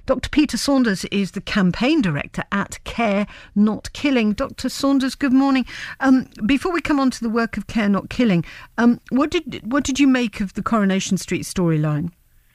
Dr. Peter Saunders is the campaign director at Care Not Killing. Dr. Saunders, good morning. Before we come on to the work of Care Not Killing, what did you make of the Coronation Street storyline?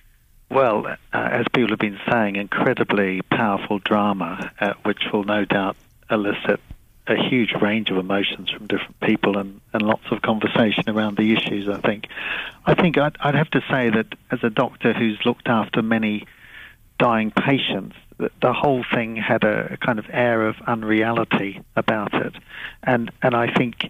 Well, as people have been saying, incredibly powerful drama, which will no doubt elicit a huge range of emotions from different people and lots of conversation around the issues, I think. I'd have to say that as a doctor who's looked after many dying patients, the whole thing had a kind of air of unreality about it. And I think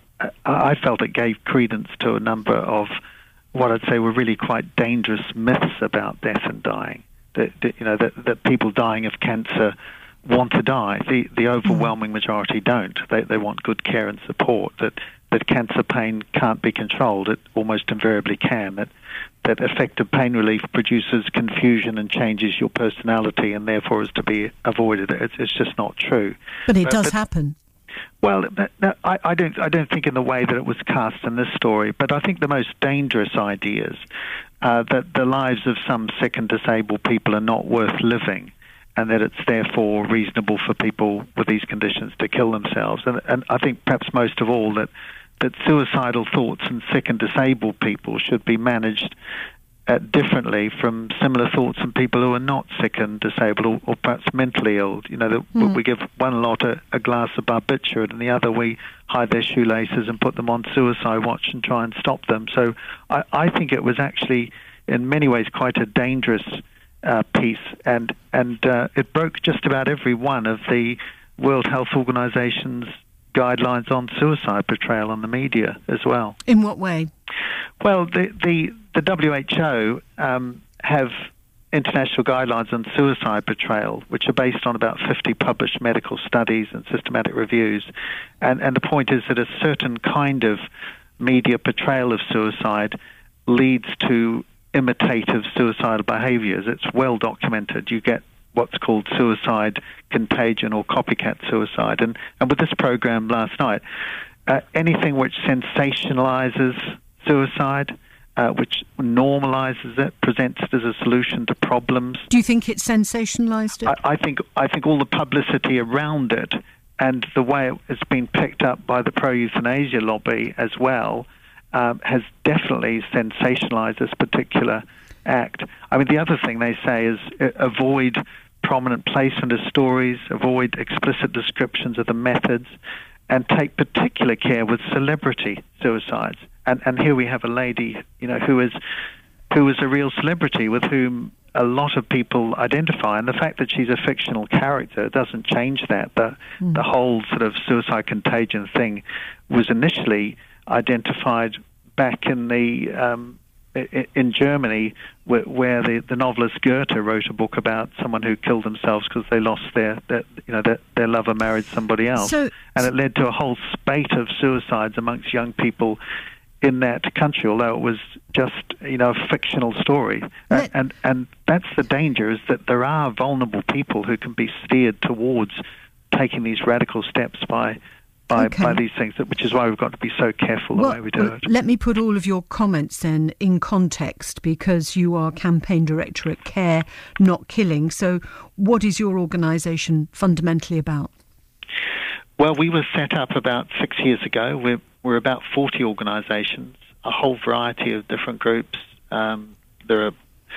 I felt it gave credence to a number of what I'd say were really quite dangerous myths about death and dying. That people dying of cancer want to die. The overwhelming majority don't. They want good care and support. That cancer pain can't be controlled. It almost invariably can. That effective pain relief produces confusion and changes your personality, and therefore is to be avoided. It's just not true. But it does happen. Well, no, I don't think in the way that it was cast in this story, but I think the most dangerous ideas, that the lives of some sick and disabled people are not worth living, and that it's therefore reasonable for people with these conditions to kill themselves. And I think perhaps most of all that suicidal thoughts in sick and disabled people should be managed differently from similar thoughts in people who are not sick and disabled or perhaps mentally ill. We give one lot a glass of barbiturate and the other we hide their shoelaces and put them on suicide watch and try and stop them. So I think it was actually in many ways quite a dangerous piece, and it broke just about every one of the World Health Organization's guidelines on suicide portrayal on the media as well. In what way? Well, the WHO have international guidelines on suicide portrayal, which are based on about 50 published medical studies and systematic reviews. And the point is that a certain kind of media portrayal of suicide leads to imitative suicidal behaviors. It's well documented. You get what's called suicide contagion or copycat suicide. And with this program last night, anything which sensationalizes suicide, which normalizes it, presents it as a solution to problems. Do you think it sensationalized it? I think all the publicity around it and the way it's been picked up by the pro-euthanasia lobby as well has definitely sensationalized this particular act. I mean, the other thing they say is avoid prominent placement of stories, avoid explicit descriptions of the methods, and take particular care with celebrity suicides. And here we have a lady, who is a real celebrity with whom a lot of people identify, and the fact that she's a fictional character doesn't change that. The whole sort of suicide contagion thing was initially identified back in in Germany, where the novelist Goethe wrote a book about someone who killed themselves because they lost their lover married somebody else, and it led to a whole spate of suicides amongst young people in that country, although it was just a fictional story. And that's the danger, is that there are vulnerable people who can be steered towards taking these radical steps by these things, which is why we've got to be so careful the way we do it. Let me put all of your comments then in context, because you are campaign director at Care Not Killing. So what is your organisation fundamentally about? Well, we were set up about 6 years ago. We're about 40 organisations, a whole variety of different groups. There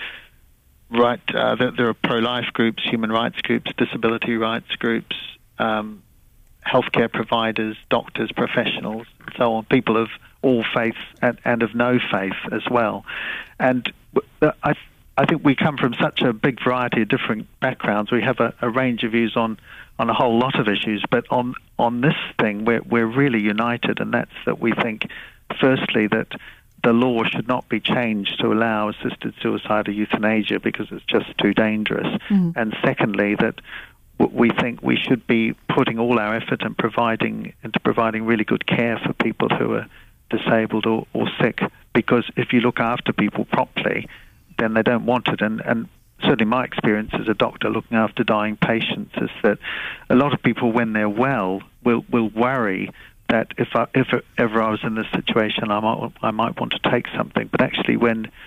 are pro-life groups, human rights groups, disability rights groups, healthcare providers, doctors, professionals, and so on, people of all faiths and of no faith as well. And I think we come from such a big variety of different backgrounds. We have a range of views on a whole lot of issues, but on this thing we're really united, and that's that we think, firstly, that the law should not be changed to allow assisted suicide or euthanasia because it's just too dangerous. And secondly, that we think we should be putting all our effort into providing really good care for people who are disabled or sick, because if you look after people properly, then they don't want it. And certainly my experience as a doctor looking after dying patients is that a lot of people, when they're well, will worry that if ever I was in this situation, I might want to take something. But actually, when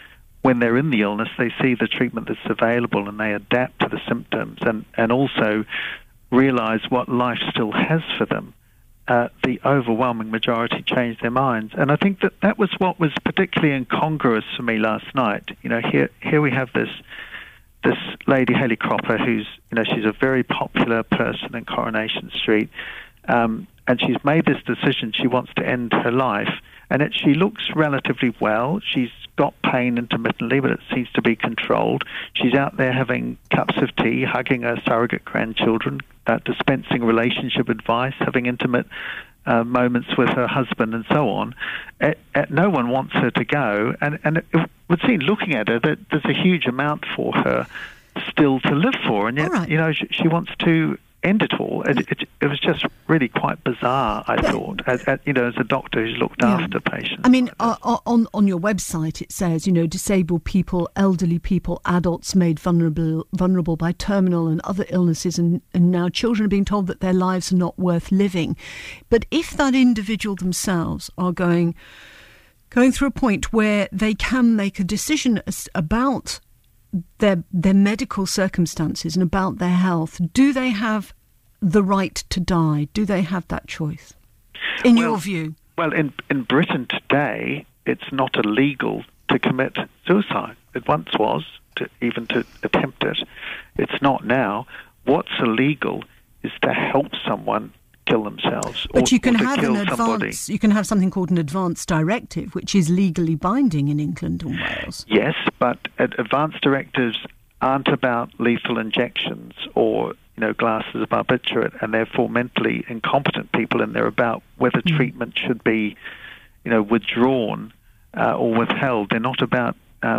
when they're in the illness, they see the treatment that's available and they adapt to the symptoms and also realize what life still has for them. The overwhelming majority changed their minds. And I think that was what was particularly incongruous for me last night. Here we have this lady, Hayley Cropper, who's, she's a very popular person in Coronation Street, and she's made this decision. She wants to end her life, and she looks relatively well. She's got pain intermittently, but it seems to be controlled. She's out there having cups of tea, hugging her surrogate grandchildren, dispensing relationship advice, having intimate moments with her husband and so on. No one wants her to go, and it would seem, looking at her, that there's a huge amount for her still to live for, and yet, right. She wants to end it all. It was just really quite bizarre, I thought, as a doctor who's looked after patients. I mean, on your website it says, disabled people, elderly people, adults made vulnerable by terminal and other illnesses, and now children are being told that their lives are not worth living. But if that individual themselves are going through a point where they can make a decision about their medical circumstances and about their health, do they have the right to die? Do they have that choice, in your view? Well, in Britain today, it's not illegal to commit suicide. It once was, even to attempt it. It's not now. What's illegal is to help someone kill themselves, but you can or have an advance. You can have something called an advance directive, which is legally binding in England and Wales. Yes, but advance directives aren't about lethal injections or glasses of barbiturate, and therefore mentally incompetent people, and they're about whether treatment should be withdrawn or withheld. They're not about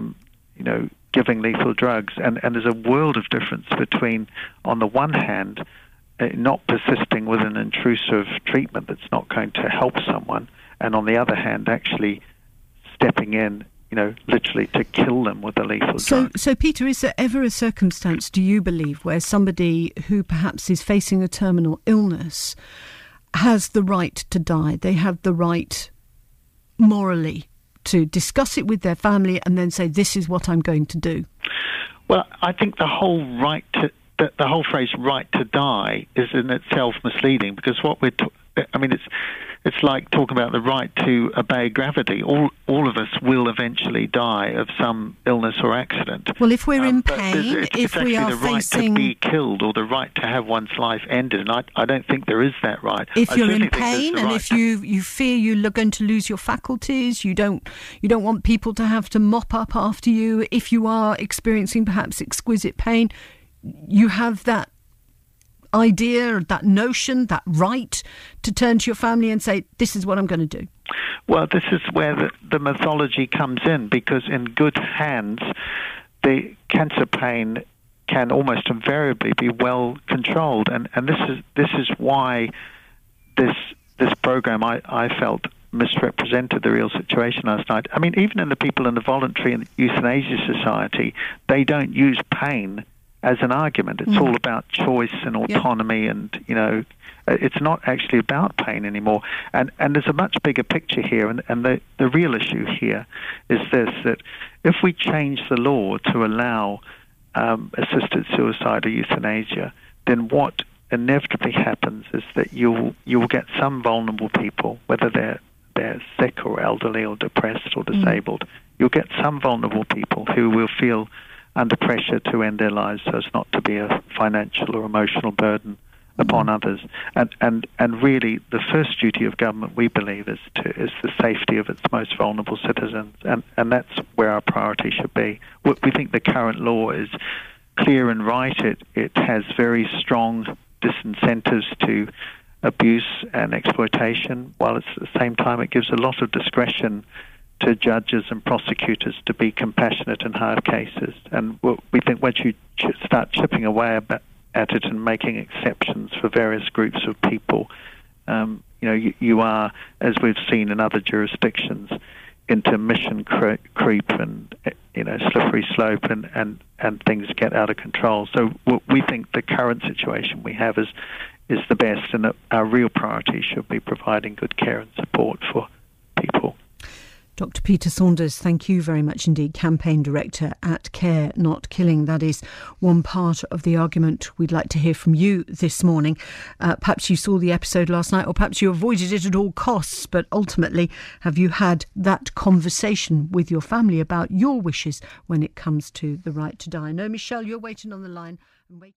giving lethal drugs, and there's a world of difference between, on the one hand, not persisting with an intrusive treatment that's not going to help someone, and on the other hand, actually stepping in, literally to kill them with a lethal drug. So, Peter, is there ever a circumstance, do you believe, where somebody who perhaps is facing a terminal illness has the right to die? They have the right, morally, to discuss it with their family and then say, this is what I'm going to do? Well, I think the whole phrase "right to die" is in itself misleading, because what it's like talking about the right to obey gravity. All of us will eventually die of some illness or accident. Well, if we're in pain, it's we are the right to be killed or the right to have one's life ended, and I don't think there is that right. If you're in pain and if you fear you're going to lose your faculties, you don't want people to have to mop up after you. If you are experiencing perhaps exquisite pain, you have that idea, that notion, that right to turn to your family and say, this is what I'm going to do. Well, this is where the mythology comes in, because in good hands, the cancer pain can almost invariably be well controlled, and this is why this program I felt misrepresented the real situation last night. I mean, even in the people in the Voluntary Euthanasia Society, they don't use pain as an argument. It's all about choice and autonomy, and it's not actually about pain anymore. And there's a much bigger picture here, and the real issue here is this: that if we change the law to allow assisted suicide or euthanasia, then what inevitably happens is that you'll get some vulnerable people, whether they're sick or elderly or depressed or disabled. You'll get some vulnerable people who will feel under pressure to end their lives so as not to be a financial or emotional burden upon others. And really, the first duty of government, we believe, is the safety of its most vulnerable citizens, and that's where our priority should be. We think the current law is clear and right. It has very strong disincentives to abuse and exploitation, while at the same time it gives a lot of discretion to judges and prosecutors to be compassionate in hard cases. And we think once you start chipping away at it and making exceptions for various groups of people, you are, as we've seen in other jurisdictions, into mission creep and slippery slope, and things get out of control. So we think the current situation we have is the best, and that our real priority should be providing good care and support for people. Dr. Peter Saunders, thank you very much indeed, Campaign Director at Care Not Killing. That is one part of the argument we'd like to hear from you this morning. Perhaps you saw the episode last night, or perhaps you avoided it at all costs, but ultimately, have you had that conversation with your family about your wishes when it comes to the right to die? No, Michelle, you're waiting on the line.